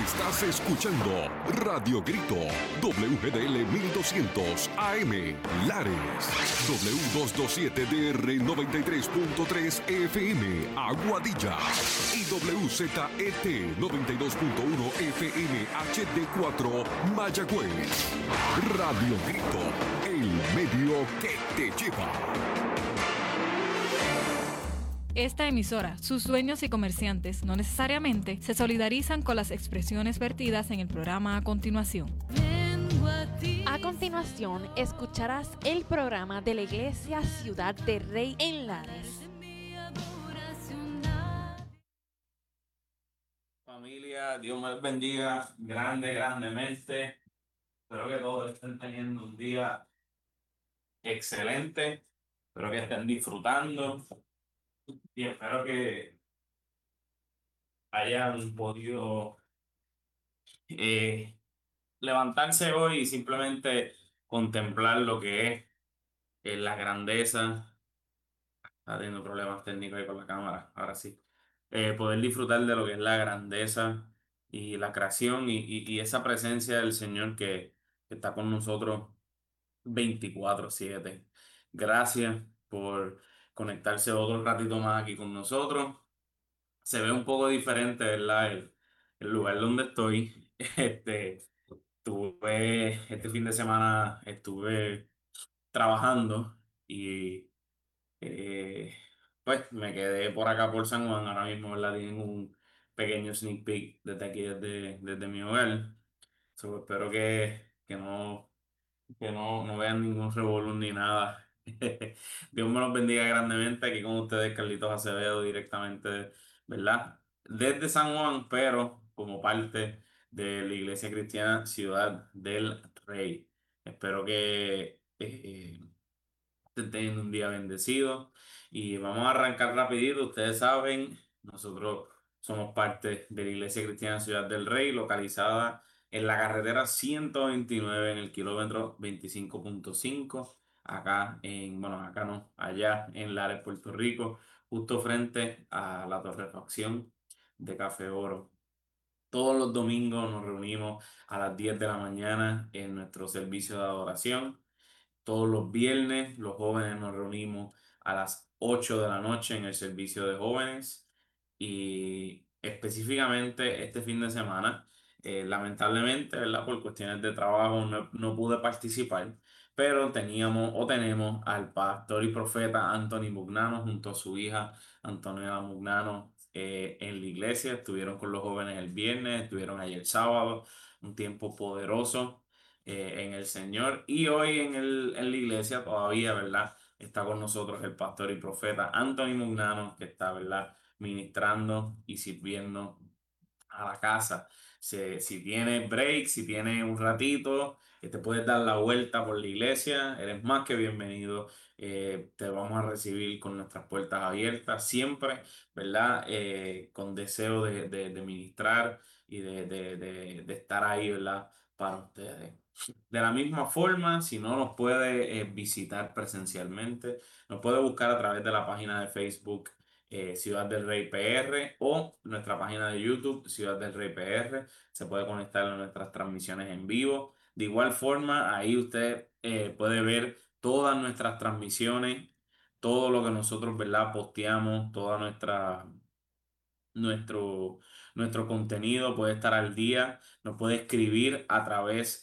Estás escuchando Radio Grito, WGDL 1200 AM, Lares, W227DR 93.3 FM, Aguadilla, y WZET 92.1 FM HD4, Mayagüez. Radio Grito, el medio que te lleva. Esta emisora, sus dueños y comerciantes no necesariamente se solidarizan con las expresiones vertidas en el programa a continuación. A continuación, escucharás el programa de la Iglesia Ciudad del Rey en Lares. Familia, Dios me les bendiga grandemente. Espero que todos estén teniendo un día excelente. Espero que estén disfrutando. Y espero que hayan podido levantarse hoy y simplemente contemplar lo que es la grandeza. Está teniendo problemas técnicos ahí con la cámara, ahora sí. Poder disfrutar de lo que es la grandeza y la creación y esa presencia del Señor que está con nosotros 24/7. Gracias por conectarse otro ratito más aquí con nosotros. Se ve un poco diferente, ¿verdad? El lugar donde estoy. Este fin de semana estuve trabajando y eh, pues me quedé por acá por San Juan. Ahora mismo, ¿verdad? Tienen un pequeño sneak peek desde aquí, desde mi hogar. So, espero que no vean ningún revolú ni nada. Dios me los bendiga grandemente. Aquí con ustedes, Carlitos Acevedo, directamente, ¿verdad? Desde San Juan, pero como parte de la Iglesia Cristiana Ciudad del Rey. Espero que estén teniendo un día bendecido. Y vamos a arrancar rapidito. Ustedes saben, nosotros somos parte de la Iglesia Cristiana Ciudad del Rey, localizada en la carretera 129 en el kilómetro 25.5, acá no, allá en Lares, Puerto Rico, justo frente a la torrefacción de Café Oro. Todos los domingos nos reunimos a las 10 de la mañana en nuestro servicio de adoración. Todos los viernes los jóvenes nos reunimos a las 8 de la noche en el servicio de jóvenes y específicamente este fin de semana, lamentablemente, ¿verdad? Por cuestiones de trabajo no pude participar, pero tenemos al pastor y profeta Anthony Mugnano junto a su hija Antonella Mugnano en la iglesia. Estuvieron con los jóvenes el viernes, estuvieron ayer sábado, un tiempo poderoso en el Señor. Y hoy en la iglesia todavía, ¿verdad? Está con nosotros el pastor y profeta Anthony Mugnano, que está, ¿verdad? Ministrando y sirviendo a la casa. Si tienes break, si tienes un ratito, que te puedes dar la vuelta por la iglesia, eres más que bienvenido. Te vamos a recibir con nuestras puertas abiertas, siempre, ¿verdad? Con deseo de ministrar y de estar ahí, ¿verdad? Para ustedes. De la misma forma, si no nos puede visitar presencialmente, nos puede buscar a través de la página de Facebook Ciudad del Rey PR o nuestra página de YouTube Ciudad del Rey PR. Se puede conectar a nuestras transmisiones en vivo. De igual forma, ahí usted puede ver todas nuestras transmisiones, todo lo que nosotros, ¿verdad? Posteamos, nuestro, nuestro contenido puede estar al día. Nos puede escribir a través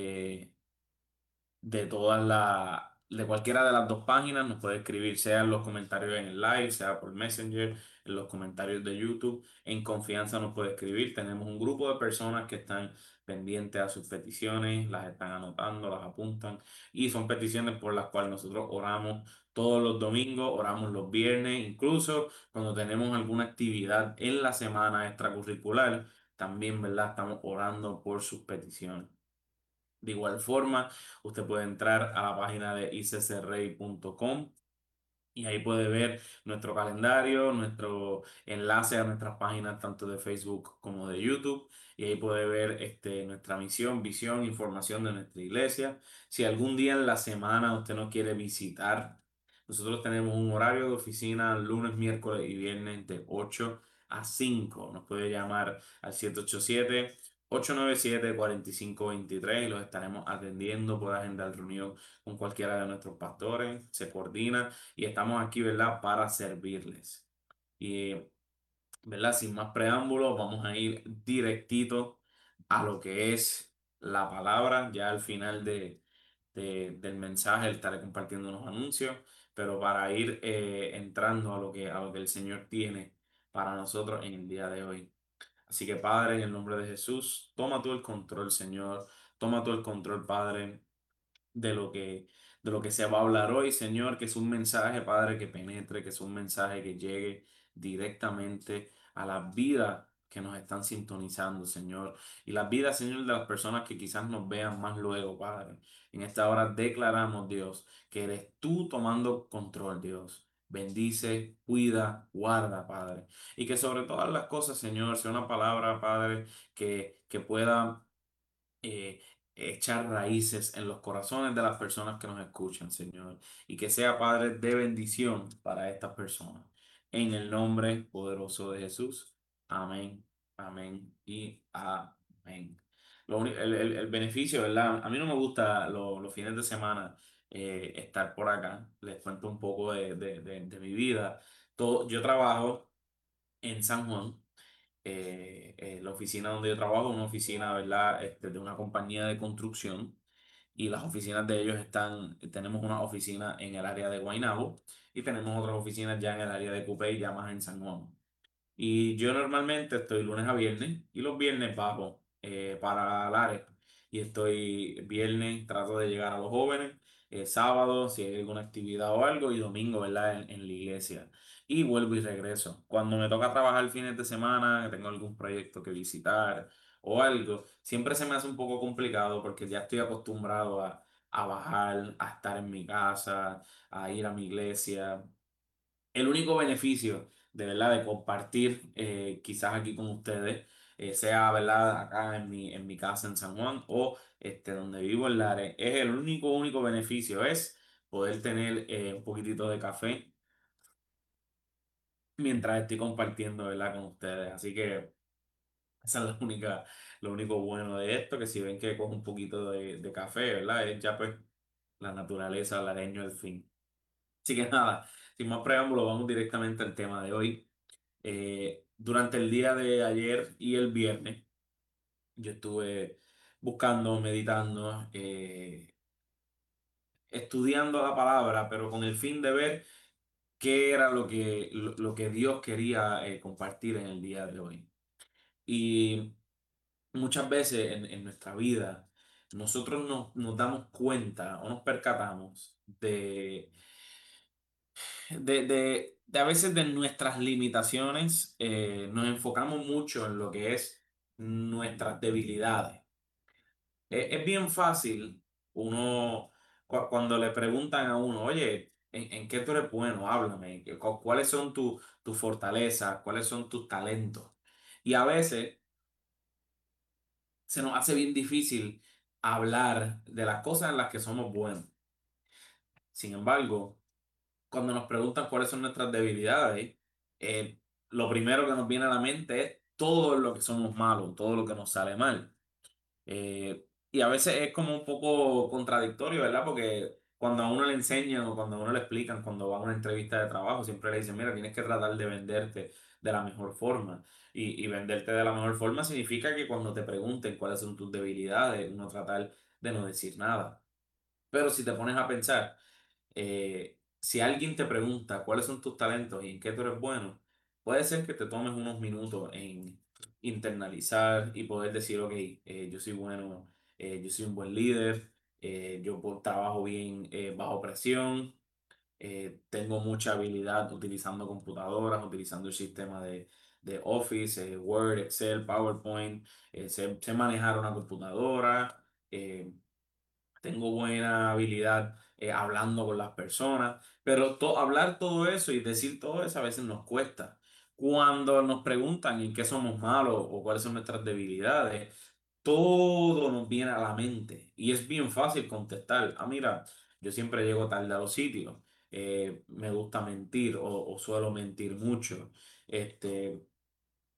de cualquiera de las dos páginas. Nos puede escribir, sea en los comentarios en el live, sea por Messenger, en los comentarios de YouTube. En confianza nos puede escribir. Tenemos un grupo de personas que están pendientes a sus peticiones, las están anotando, las apuntan, y son peticiones por las cuales nosotros oramos todos los domingos, oramos los viernes, incluso cuando tenemos alguna actividad en la semana extracurricular, también, ¿verdad? Estamos orando por sus peticiones. De igual forma, usted puede entrar a la página de iccrey.com y ahí puede ver nuestro calendario, nuestro enlace a nuestras páginas tanto de Facebook como de YouTube. Y ahí puede ver nuestra misión, visión, información de nuestra iglesia. Si algún día en la semana usted nos quiere visitar, nosotros tenemos un horario de oficina lunes, miércoles y viernes de 8 a 5. Nos puede llamar al 787-897-4523 y los estaremos atendiendo. Puede agendar reunión con cualquiera de nuestros pastores, se coordina y estamos aquí, ¿verdad?, para servirles. Y, ¿verdad? Sin más preámbulos, vamos a ir directito a lo que es la palabra. Ya al final del mensaje estaré compartiendo unos anuncios, pero para ir entrando a lo que el Señor tiene para nosotros en el día de hoy. Así que, Padre, en el nombre de Jesús, toma tú el control, Señor. Toma tú el control, Padre, de de lo que se va a hablar hoy, Señor, que es un mensaje, Padre, que penetre, que es un mensaje que llegue directamente a las vidas que nos están sintonizando, Señor, y las vidas, Señor, de las personas que quizás nos vean más luego, Padre. En esta hora declaramos, Dios, que eres tú tomando control, Dios. Bendice, cuida, guarda, Padre. Y que sobre todas las cosas, Señor, sea una palabra, Padre, que pueda eh, echar raíces en los corazones de las personas que nos escuchan, Señor, y que sea, Padre, de bendición para estas personas. En el nombre poderoso de Jesús. Amén, amén y amén. El beneficio, ¿verdad? A mí no me gusta los fines de semana estar por acá. Les cuento un poco de mi vida. Yo trabajo en San Juan. La oficina donde yo trabajo es una oficina, ¿verdad? De una compañía de construcción y las oficinas de ellos tenemos una oficina en el área de Guaynabo y tenemos otras oficinas ya en el área de Cupey, ya más en San Juan. Y yo normalmente estoy lunes a viernes y los viernes bajo para Lares. Y estoy viernes, trato de llegar a los jóvenes, sábado si hay alguna actividad o algo y domingo, ¿verdad? En la iglesia. Y vuelvo y regreso. Cuando me toca trabajar fines de semana, que tengo algún proyecto que visitar o algo, siempre se me hace un poco complicado porque ya estoy acostumbrado a bajar, a estar en mi casa, a ir a mi iglesia. El único beneficio de verdad de compartir quizás aquí con ustedes, sea verdad acá en mi casa en San Juan o donde vivo en Lares, es el único beneficio, es poder tener un poquitito de café mientras estoy compartiendo, ¿verdad?, con ustedes. Así que esa es lo único bueno de esto, que si ven que cojo un poquito de café, ¿verdad? Es ya pues la naturaleza, lareño al fin. Así que nada, sin más preámbulo, vamos directamente al tema de hoy. Durante el día de ayer y el viernes, yo estuve buscando, meditando, estudiando la palabra, pero con el fin de ver qué era lo que Dios quería compartir en el día de hoy. Y muchas veces en nuestra vida, nosotros nos damos cuenta o nos percatamos de a veces de nuestras limitaciones, nos enfocamos mucho en lo que es nuestras debilidades. Es bien fácil uno, cuando le preguntan a uno, oye, en qué tú eres bueno? Háblame, ¿cuáles son tus fortalezas? ¿Cuáles son tus talentos? Y a veces se nos hace bien difícil hablar de las cosas en las que somos buenos. Sin embargo, cuando nos preguntan cuáles son nuestras debilidades, eh, lo primero que nos viene a la mente es todo lo que somos malos, todo lo que nos sale mal. Y a veces es como un poco contradictorio, ¿verdad? Porque cuando a uno le enseñan o cuando a uno le explican, cuando va a una entrevista de trabajo, siempre le dicen, mira, tienes que tratar de venderte de la mejor forma. Y venderte de la mejor forma significa que cuando te pregunten cuáles son tus debilidades, uno tratar de no decir nada. Pero si te pones a pensar, si alguien te pregunta cuáles son tus talentos y en qué tú eres bueno, puede ser que te tomes unos minutos en internalizar y poder decir, ok, yo soy bueno, yo soy un buen líder, trabajo bien bajo presión, tengo mucha habilidad utilizando computadoras, utilizando el sistema de Office, Word, Excel, PowerPoint, sé manejar una computadora. Tengo buena habilidad hablando con las personas, pero hablar todo eso y decir todo eso a veces nos cuesta. Cuando nos preguntan en qué somos malos o cuáles son nuestras debilidades, todo nos viene a la mente y es bien fácil contestar. Ah, mira, yo siempre llego tarde a los sitios, me gusta mentir o suelo mentir mucho. Este,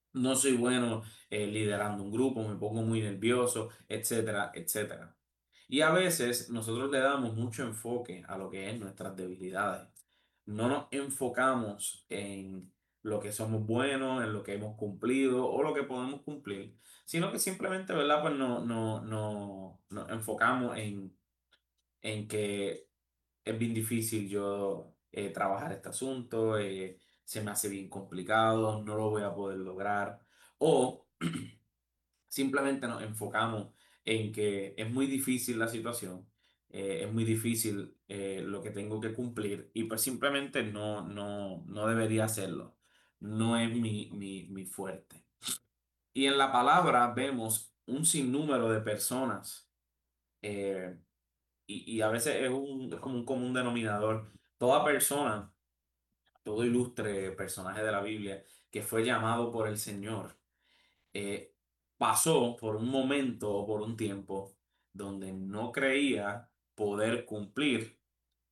no soy bueno liderando un grupo, me pongo muy nervioso, etcétera, etcétera. Y a veces nosotros le damos mucho enfoque a lo que es nuestras debilidades. No nos enfocamos en lo que somos buenos, en lo que hemos cumplido o lo que podemos cumplir, sino que simplemente, ¿verdad? Pues nos enfocamos en que es bien difícil yo trabajar este asunto, se me hace bien complicado, no lo voy a poder lograr. O simplemente nos enfocamos en que es muy difícil la situación, es muy difícil lo que tengo que cumplir y pues simplemente no debería hacerlo. No es mi fuerte. Y en la palabra vemos un sinnúmero de personas eh, y a veces es como un común denominador. Toda persona, todo ilustre personaje de la Biblia que fue llamado por el Señor, eh, pasó por un momento o por un tiempo donde no creía poder cumplir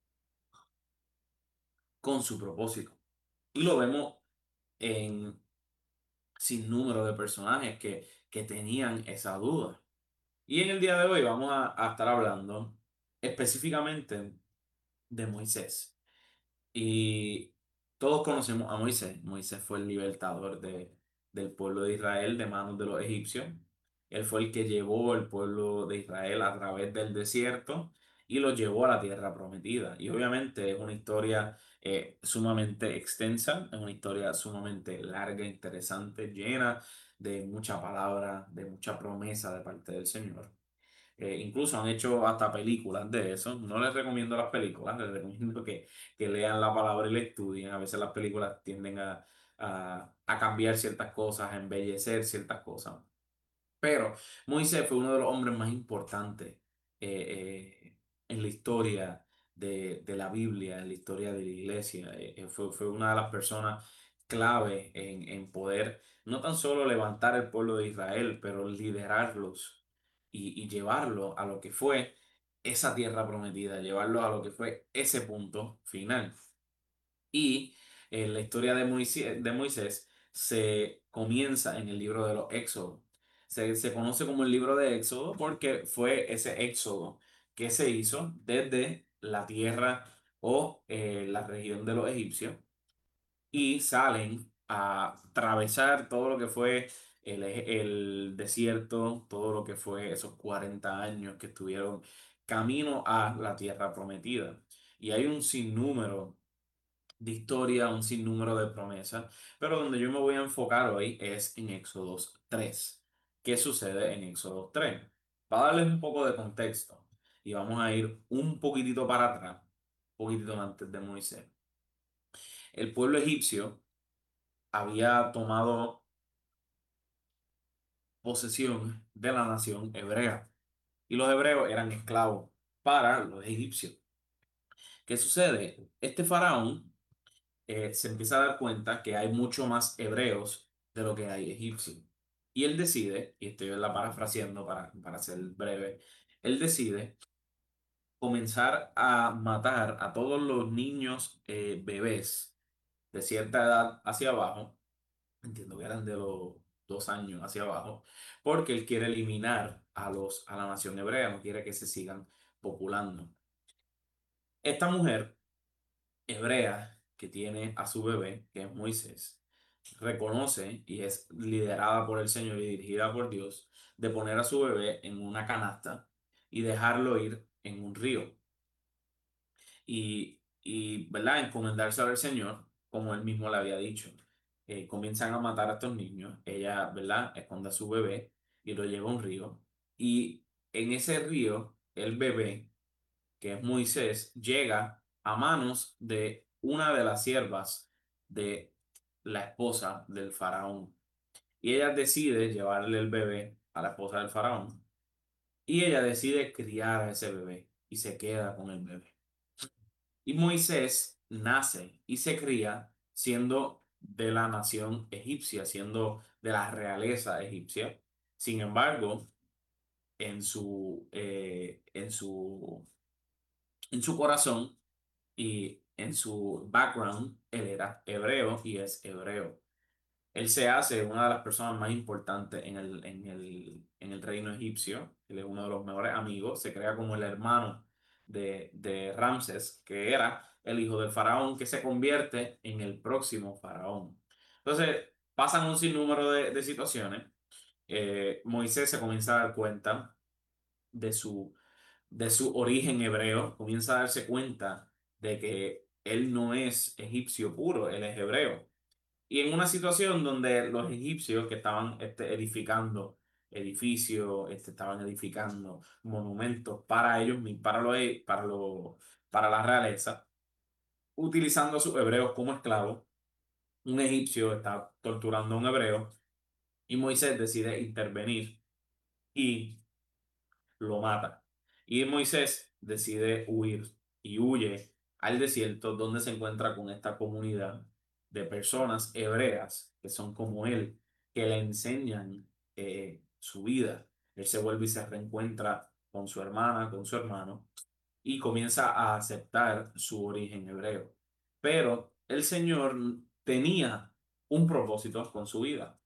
con su propósito. Y lo vemos en sin número de personajes que tenían esa duda. Y en el día de hoy vamos a estar hablando específicamente de Moisés. Y todos conocemos a Moisés. Moisés fue el libertador del pueblo de Israel de manos de los egipcios. Él fue el que llevó el pueblo de Israel a través del desierto y lo llevó a la tierra prometida. Y obviamente es una historia sumamente extensa, es una historia sumamente larga, interesante, llena de mucha palabra, de mucha promesa de parte del Señor. Incluso han hecho hasta películas de eso. No les recomiendo las películas, les recomiendo que lean la palabra y la estudien. A veces las películas tienden a cambiar ciertas cosas, a embellecer ciertas cosas. Pero Moisés fue uno de los hombres más importantes en la historia de la Biblia, en la historia de la iglesia. Fue una de las personas clave en poder no tan solo levantar el pueblo de Israel, pero liderarlos y llevarlo a lo que fue esa tierra prometida, llevarlo a lo que fue ese punto final. Y la historia de Moisés se comienza en el libro de los Éxodos. Se conoce como el libro de Éxodo porque fue ese éxodo que se hizo desde la tierra o la región de los egipcios y salen a atravesar todo lo que fue el desierto, todo lo que fue esos 40 años que estuvieron camino a la tierra prometida. Y hay un sinnúmero de historia, un sinnúmero de promesas, pero donde yo me voy a enfocar hoy es en Éxodo 3. ¿Qué sucede en Éxodo 3? Para darles un poco de contexto y vamos a ir un poquitito para atrás, un poquitito antes de Moisés. El pueblo egipcio había tomado posesión de la nación hebrea y los hebreos eran esclavos para los egipcios. ¿Qué sucede? Este faraón se empieza a dar cuenta que hay mucho más hebreos de lo que hay egipcios. Y él decide, y estoy la parafraseando para ser breve, él decide comenzar a matar a todos los niños bebés de cierta edad hacia abajo, entiendo que eran de los 2 años hacia abajo, porque él quiere eliminar a la nación hebrea, no quiere que se sigan populando. Esta mujer hebrea que tiene a su bebé, que es Moisés, reconoce y es liderada por el Señor y dirigida por Dios de poner a su bebé en una canasta y dejarlo ir en un río ¿verdad? Encomendarse al Señor, como él mismo le había dicho. Comienzan a matar a estos niños, ella, ¿verdad? Esconde a su bebé y lo lleva a un río y en ese río el bebé, que es Moisés, llega a manos de una de las siervas de la esposa del faraón. Y ella decide llevarle el bebé a la esposa del faraón. Y ella decide criar a ese bebé y se queda con el bebé. Y Moisés nace y se cría siendo de la nación egipcia, siendo de la realeza egipcia. Sin embargo, en su corazón y en su background, él era hebreo y es hebreo. Él se hace una de las personas más importantes en el reino egipcio. Él es uno de los mejores amigos. Se crea como el hermano de Ramses, que era el hijo del faraón, que se convierte en el próximo faraón. Entonces, pasan un sinnúmero de situaciones. Moisés se comienza a dar cuenta de de su origen hebreo, comienza a darse cuenta de que él no es egipcio puro, él es hebreo. Y en una situación donde los egipcios que estaban edificando edificios, estaban edificando monumentos para ellos, para la realeza, utilizando a sus hebreos como esclavos, un egipcio está torturando a un hebreo y Moisés decide intervenir y lo mata. Y Moisés decide huir y huye al desierto donde se encuentra con esta comunidad de personas hebreas que son como él, que le enseñan su vida. Él se vuelve y se reencuentra con su hermana, con su hermano, y comienza a aceptar su origen hebreo. Pero el Señor tenía un propósito con su vida.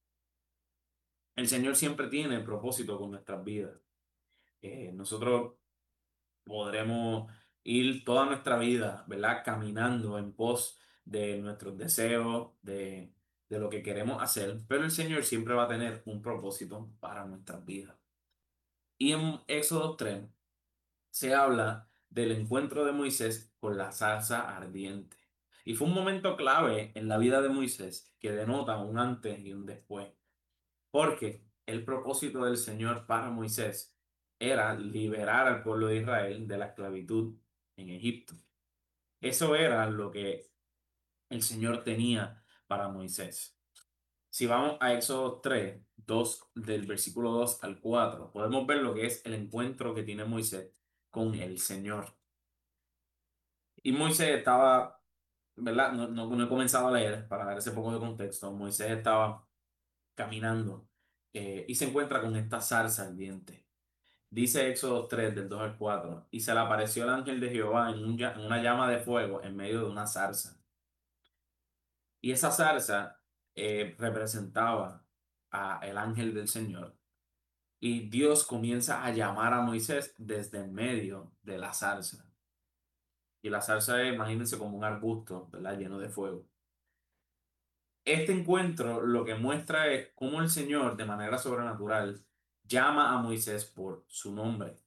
El Señor siempre tiene propósito con nuestras vidas. Nosotros podremos ir toda nuestra vida, ¿verdad? Caminando en pos de nuestros deseos, de lo que queremos hacer, pero el Señor siempre va a tener un propósito para nuestras vidas. Y en Éxodo 3 se habla del encuentro de Moisés con la zarza ardiente. Y fue un momento clave en la vida de Moisés que denota un antes y un después. Porque el propósito del Señor para Moisés era liberar al pueblo de Israel de la esclavitud en Egipto. Eso era lo que el Señor tenía para Moisés. Si vamos a Éxodo 3, 2, del versículo 2 al 4, podemos ver lo que es el encuentro que tiene Moisés con el Señor. Y Moisés estaba, ¿verdad? No he comenzado a leer para dar ese poco de contexto. Moisés estaba caminando y se encuentra con esta zarza ardiente. Dice Éxodo 3, del 2 al 4, y se le apareció el ángel de Jehová en una llama de fuego en medio de una zarza. Y esa zarza representaba a el ángel del Señor. Y Dios comienza a llamar a Moisés desde en medio de la zarza. Y la zarza es, imagínense, como un arbusto, ¿verdad? Lleno de fuego. Este encuentro lo que muestra es cómo el Señor, de manera sobrenatural, llama a Moisés por su nombre.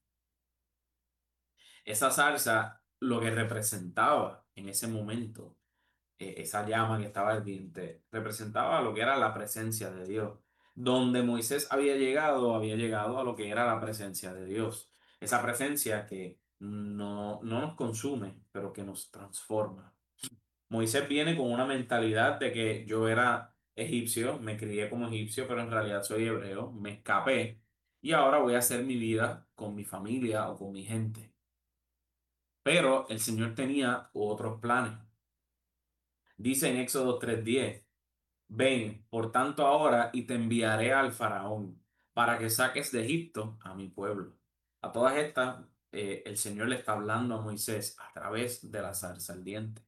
Esa zarza, lo que representaba en ese momento, esa llama que estaba ardiente, representaba lo que era la presencia de Dios. Donde Moisés había llegado a lo que era la presencia de Dios. Esa presencia que no nos consume, pero que nos transforma. Moisés viene con una mentalidad de que yo era egipcio, me crié como egipcio, pero en realidad soy hebreo, me escapé y ahora voy a hacer mi vida con mi familia o con mi gente. Pero el Señor tenía otros planes. Dice en Éxodo 3:10, ven, por tanto ahora y te enviaré al faraón para que saques de Egipto a mi pueblo. A todas estas, el Señor le está hablando a Moisés a través de la zarza ardiente.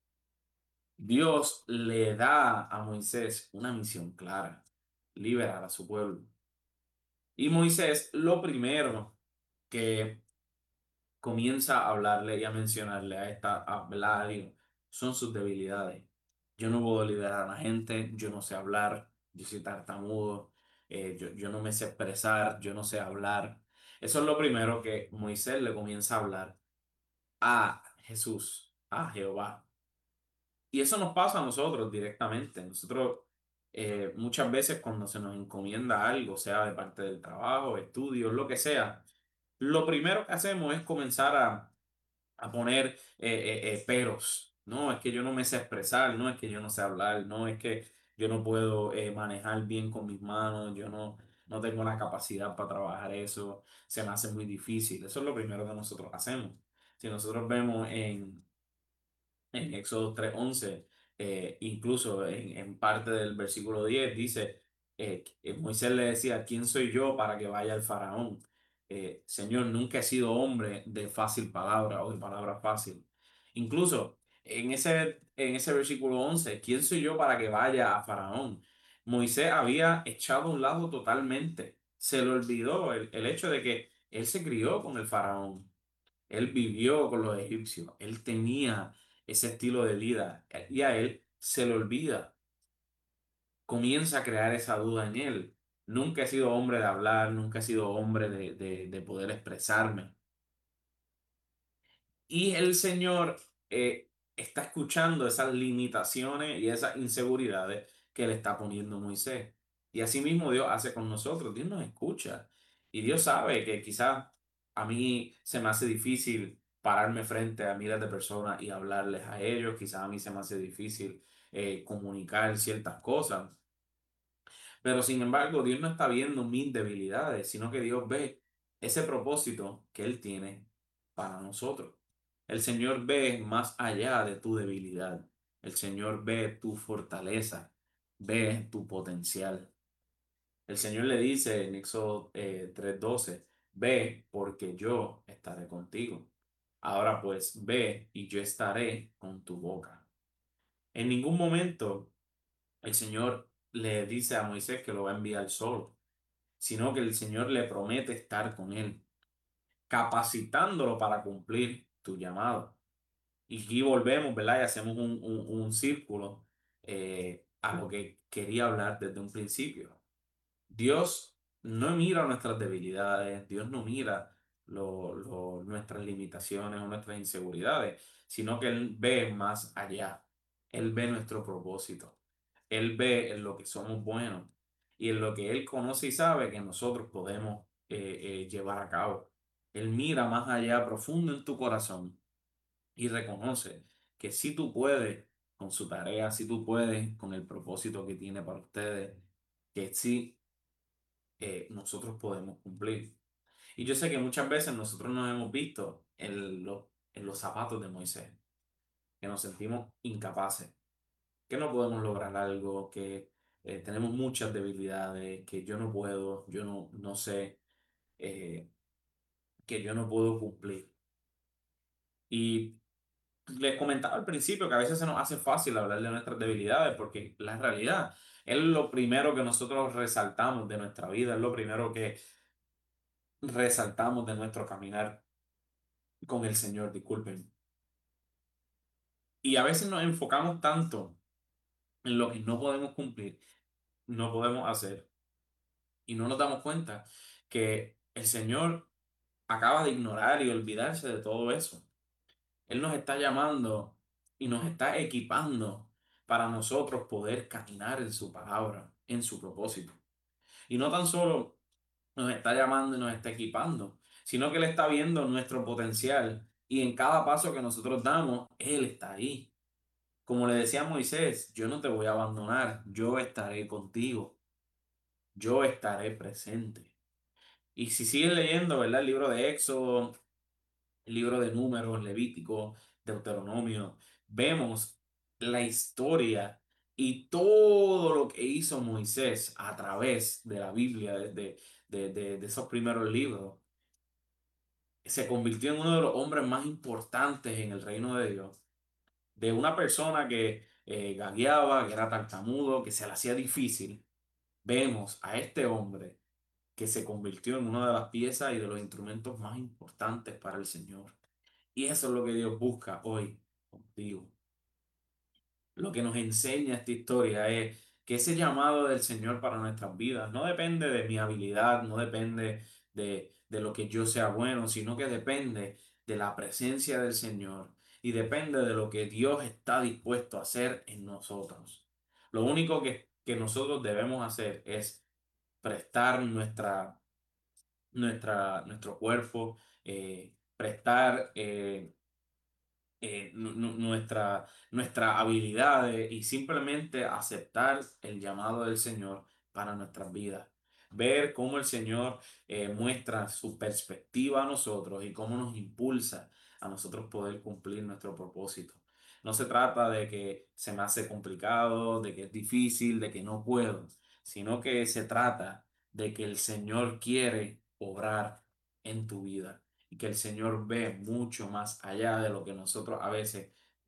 Dios le da a Moisés una misión clara, liberar a su pueblo. Y Moisés lo primero que comienza a hablarle y a mencionarle a Beladio son sus debilidades. Yo no puedo liderar a la gente, yo no sé hablar, yo soy tartamudo, yo no me sé expresar, yo no sé hablar. Eso es lo primero que Moisés le comienza a hablar a Jesús, a Jehová. Y eso nos pasa a nosotros directamente. Nosotros muchas veces cuando se nos encomienda algo, sea de parte del trabajo, estudios, lo que sea, lo primero que hacemos es comenzar a poner peros. No, es que yo no me sé expresar, no es que yo no sé hablar, no es que yo no puedo manejar bien con mis manos, no tengo la capacidad para trabajar eso, se me hace muy difícil. Eso es lo primero que nosotros hacemos. Si nosotros vemos en Éxodo 3:11, incluso en parte del versículo 10 dice, que Moisés le decía, ¿quién soy yo para que vaya al faraón? Señor, nunca he sido hombre de fácil palabra o de palabra fácil. Incluso en ese versículo 11, ¿quién soy yo para que vaya a Faraón? Moisés había echado a un lado totalmente. Se le olvidó el hecho de que él se crió con el Faraón. Él vivió con los egipcios. Él tenía ese estilo de vida y a él se le olvida. Comienza a crear esa duda en él. Nunca he sido hombre de hablar, nunca he sido hombre de poder expresarme. Y el Señor está escuchando esas limitaciones y esas inseguridades que le está poniendo Moisés. Y así mismo Dios hace con nosotros. Dios nos escucha. Y Dios sabe que quizás a mí se me hace difícil pararme frente a miles de personas y hablarles a ellos. Quizás a mí se me hace difícil comunicar ciertas cosas. Pero sin embargo, Dios no está viendo mis debilidades, sino que Dios ve ese propósito que Él tiene para nosotros. El Señor ve más allá de tu debilidad. El Señor ve tu fortaleza, ve tu potencial. El Señor le dice en Éxodo 3:12, ve porque yo estaré contigo. Ahora pues ve y yo estaré con tu boca. En ningún momento el Señor le dice a Moisés que lo va a enviar solo, sino que el Señor le promete estar con él, capacitándolo para cumplir tu llamado. Y aquí volvemos, ¿verdad? Y hacemos un círculo a lo que quería hablar desde un principio. Dios no mira nuestras debilidades, Dios no mira nuestras limitaciones o nuestras inseguridades, sino que Él ve más allá. Él ve nuestro propósito. Él ve en lo que somos buenos y en lo que Él conoce y sabe que nosotros podemos llevar a cabo. Él mira más allá, profundo en tu corazón y reconoce que si tú puedes con su tarea, si tú puedes con el propósito que tiene para ustedes, que sí nosotros podemos cumplir. Y yo sé que muchas veces nosotros nos hemos visto en los zapatos de Moisés, que nos sentimos incapaces, que no podemos lograr algo, que tenemos muchas debilidades, que yo no puedo, yo no sé, eh, que yo no puedo cumplir. Y les comentaba al principio que a veces se nos hace fácil hablar de nuestras debilidades, porque la realidad es lo primero que nosotros resaltamos de nuestra vida, es lo primero que resaltamos de nuestro caminar con el Señor, disculpen. Y a veces nos enfocamos tanto en lo que no podemos cumplir, no podemos hacer, y no nos damos cuenta que el Señor acaba de ignorar y olvidarse de todo eso. Él nos está llamando y nos está equipando para nosotros poder caminar en su palabra, en su propósito. Y no tan solo nos está llamando y nos está equipando, sino que Él está viendo nuestro potencial y en cada paso que nosotros damos, Él está ahí. Como le decía a Moisés, yo no te voy a abandonar, yo estaré contigo, yo estaré presente. Y si sigues leyendo, ¿verdad? El libro de Éxodo, el libro de Números, Levítico, Deuteronomio, vemos la historia y todo lo que hizo Moisés a través de la Biblia, de esos primeros libros. Se convirtió en uno de los hombres más importantes en el reino de Dios, de una persona que gagueaba, que era tartamudo, que se le hacía difícil. Vemos a este hombre que se convirtió en una de las piezas y de los instrumentos más importantes para el Señor. Y eso es lo que Dios busca hoy contigo. Lo que nos enseña esta historia es que ese llamado del Señor para nuestras vidas no depende de mi habilidad, no depende de lo que yo sea bueno, sino que depende de la presencia del Señor y depende de lo que Dios está dispuesto a hacer en nosotros. Lo único que nosotros debemos hacer es prestar nuestro cuerpo, prestar nuestras habilidades y simplemente aceptar el llamado del Señor para nuestras vidas. Ver cómo el Señor muestra su perspectiva a nosotros y cómo nos impulsa a nosotros poder cumplir nuestro propósito. No se trata de que se me hace complicado, de que es difícil, de que no puedo, sino que se trata de que el Señor quiere obrar en tu vida y que el Señor ve mucho más allá de lo que nosotros a veces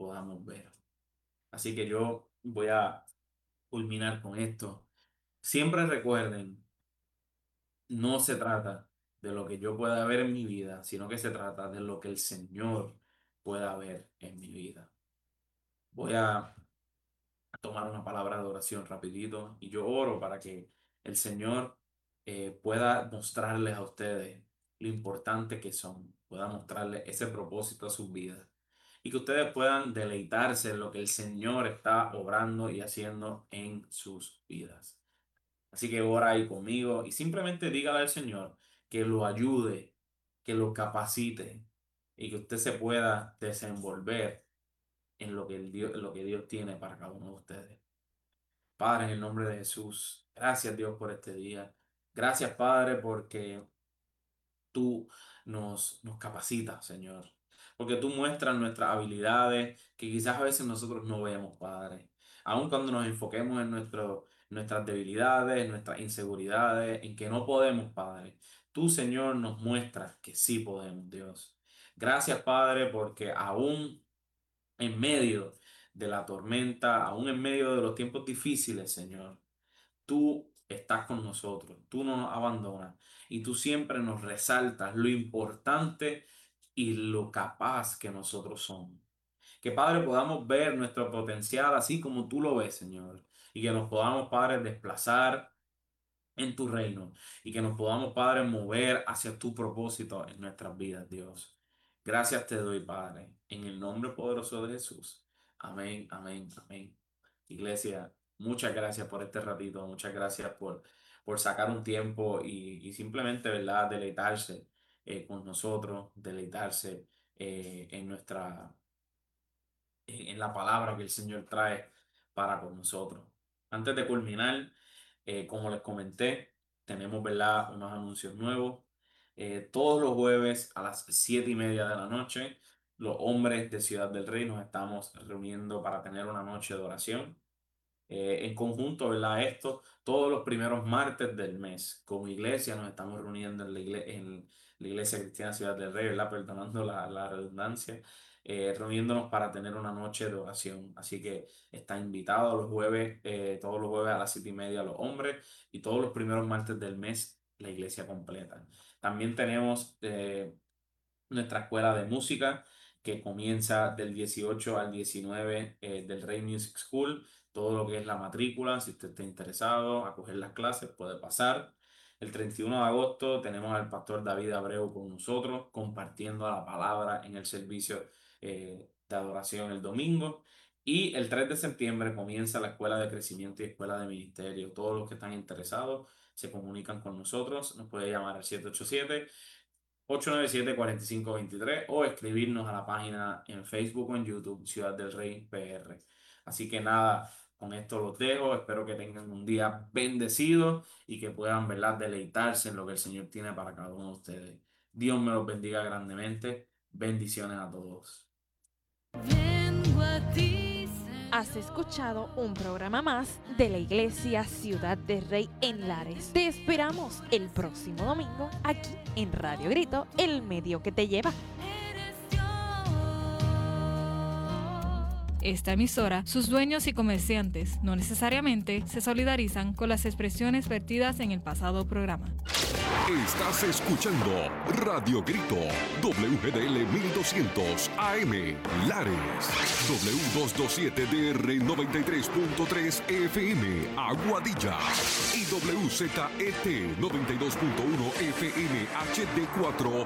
podamos ver. Así que yo voy a culminar con esto. Siempre recuerden, no se trata de lo que yo pueda ver en mi vida, sino que se trata de lo que el Señor pueda ver en mi vida. Voy a tomar una palabra de oración rapidito y yo oro para que el Señor pueda mostrarles a ustedes lo importante que son, pueda mostrarles ese propósito a sus vidas y que ustedes puedan deleitarse en lo que el Señor está obrando y haciendo en sus vidas. Así que ora ahí conmigo y simplemente dígale al Señor que lo ayude, que lo capacite y que usted se pueda desenvolver en lo que Dios tiene para cada uno de ustedes. Padre, en el nombre de Jesús, gracias Dios por este día. Gracias Padre porque tú nos capacitas, Señor. Porque tú muestras nuestras habilidades que quizás a veces nosotros no vemos, Padre. Aun cuando nos enfoquemos en nuestras debilidades, nuestras inseguridades, en que no podemos, Padre. Tú, Señor, nos muestras que sí podemos, Dios. Gracias, Padre, porque aún en medio de la tormenta, aún en medio de los tiempos difíciles, Señor, tú estás con nosotros, tú no nos abandonas y tú siempre nos resaltas lo importante y lo capaz que nosotros somos. Que, Padre, podamos ver nuestro potencial así como tú lo ves, Señor, y que nos podamos, Padre, desplazar en tu reino y que nos podamos, Padre, mover hacia tu propósito en nuestras vidas, Dios. Gracias te doy, Padre, en el nombre poderoso de Jesús. Amén, amén, amén. Iglesia, muchas gracias por este ratito, muchas gracias por sacar un tiempo y simplemente, ¿verdad?, deleitarse con nosotros, deleitarse en la palabra que el Señor trae para con nosotros. Antes de culminar, como les comenté, tenemos, ¿verdad?, unos anuncios nuevos. Todos los jueves a las 7:30 de la noche, los hombres de Ciudad del Rey nos estamos reuniendo para tener una noche de oración. En conjunto, ¿verdad? Todos los primeros martes del mes, como iglesia, nos estamos reuniendo en la Iglesia Cristiana Ciudad del Rey, ¿verdad? Perdonando la redundancia, reuniéndonos para tener una noche de oración. Así que está invitado los jueves, todos los jueves a las 7:30 los hombres y todos los primeros martes del mes la iglesia completa. También tenemos nuestra escuela de música que comienza del 18 al 19 del Rey Music School. Todo lo que es la matrícula, si usted está interesado a coger las clases, puede pasar. El 31 de agosto tenemos al pastor David Abreu con nosotros, compartiendo la palabra en el servicio de adoración el domingo. Y el 3 de septiembre comienza la escuela de crecimiento y escuela de ministerio. Todos los que están interesados se comunican con nosotros. Nos puede llamar al 787-897-4523 o escribirnos a la página en Facebook o en YouTube, Ciudad del Rey PR. Así que nada, con esto los dejo. Espero que tengan un día bendecido y que puedan, ¿verdad?, deleitarse en lo que el Señor tiene para cada uno de ustedes. Dios me los bendiga grandemente. Bendiciones a todos. Vengo a ti. Has escuchado un programa más de la Iglesia Ciudad del Rey en Lares. Te esperamos el próximo domingo aquí en Radio Grito, el medio que te lleva. Esta emisora, sus dueños y comerciantes no necesariamente se solidarizan con las expresiones vertidas en el pasado programa. Estás escuchando Radio Grito, WGDL 1200 AM, Lares, W227DR 93.3 FM, Aguadilla, y WZET 92.1 FM HD4,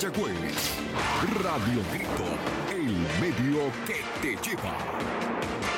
Mayagüez. Radio Grito, el medio que te lleva.